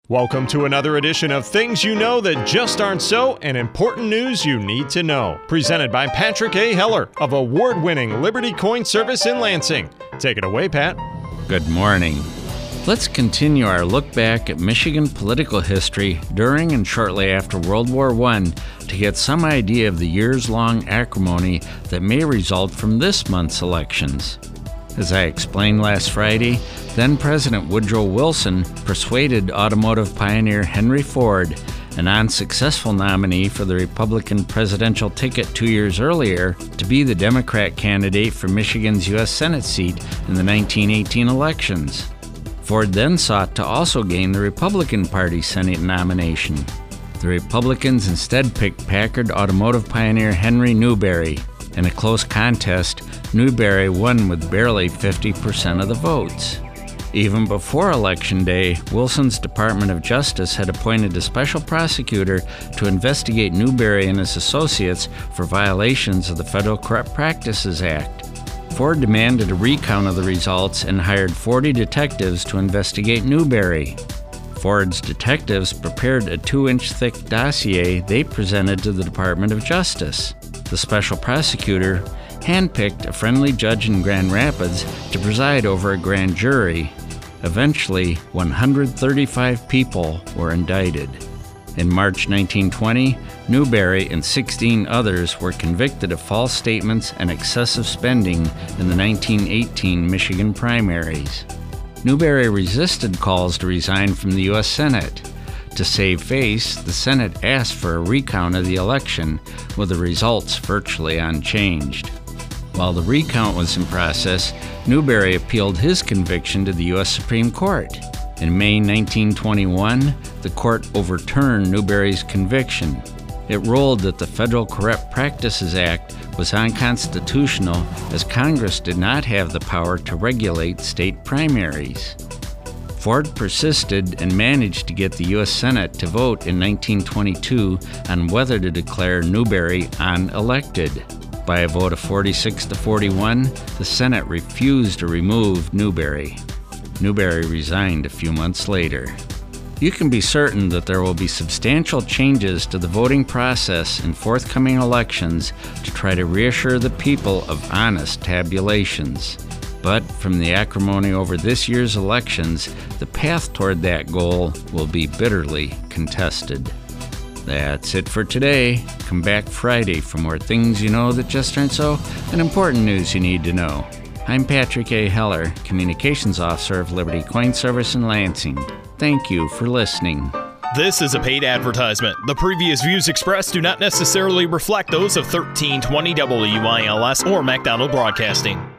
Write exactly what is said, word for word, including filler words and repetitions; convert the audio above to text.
Welcome to another edition of Things You Know That Just Aren't So and Important News You Need to Know. Presented by Patrick A. Heller of award-winning Liberty Coin Service in Lansing. Take it away, Pat. Good morning. Let's continue our look back at Michigan political history during and shortly after World War One to get some idea of the years-long acrimony that may result from this month's elections. As I explained last Friday, then-President Woodrow Wilson persuaded automotive pioneer Henry Ford, an unsuccessful nominee for the Republican presidential ticket two years earlier, to be the Democrat candidate for Michigan's U S Senate seat in the nineteen eighteen elections. Ford then sought to also gain the Republican Party Senate nomination. The Republicans instead picked Packard automotive pioneer Henry Newberry. In a close contest, Newberry won with barely fifty percent of the votes. Even before Election Day, Wilson's Department of Justice had appointed a special prosecutor to investigate Newberry and his associates for violations of the Federal Corrupt Practices Act. Ford demanded a recount of the results and hired forty detectives to investigate Newberry. Ford's detectives prepared a two-inch thick dossier they presented to the Department of Justice. The special prosecutor handpicked a friendly judge in Grand Rapids to preside over a grand jury. Eventually, one hundred thirty-five people were indicted. In March nineteen twenty, Newberry and sixteen others were convicted of false statements and excessive spending in the nineteen eighteen Michigan primaries. Newberry resisted calls to resign from the U S Senate. To save face, the Senate asked for a recount of the election, with the results virtually unchanged. While the recount was in process, Newberry appealed his conviction to the U S Supreme Court. In May nineteen twenty-one, the court overturned Newberry's conviction. It ruled that the Federal Corrupt Practices Act was unconstitutional, as Congress did not have the power to regulate state primaries. Ford persisted and managed to get the U S Senate to vote in nineteen twenty-two on whether to declare Newberry unelected. By a vote of forty-six to forty-one, the Senate refused to remove Newberry. Newberry resigned a few months later. You can be certain that there will be substantial changes to the voting process in forthcoming elections to try to reassure the people of honest tabulations. But from the acrimony over this year's elections, the path toward that goal will be bitterly contested. That's it for today. Come back Friday for more things you know that just aren't so and important news you need to know. I'm Patrick A. Heller, Communications Officer of Liberty Coin Service in Lansing. Thank you for listening. This is a paid advertisement. The previous views expressed do not necessarily reflect those of thirteen twenty W I L S or McDonald Broadcasting.